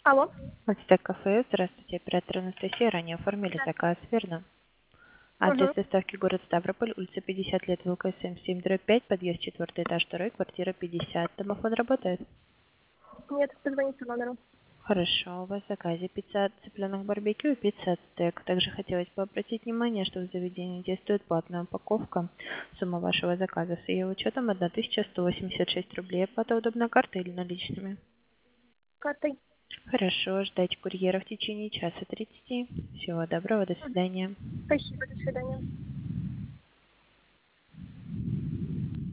Алло. Ацтек кафе, здравствуйте, оператор Анастасия, ранее оформили Да. заказ, верно? Адрес Угу. доставки город Ставрополь, улица 50 лет, ВКСМ 7/5, подъезд 4 этаж 2, квартира 50. Домофон работает? Нет, позвоните по номеру. Хорошо, у вас в заказе пицца цыпленок барбекю и пицца ацтек. Также хотелось бы обратить внимание, что в заведении действует платная упаковка. Сумма вашего заказа с ее учетом 1186 рублей. Оплата удобна картой или наличными? Картой. Хорошо, ждать курьера в течение часа 30. Всего доброго, до Мгм. свидания. Спасибо, до свидания.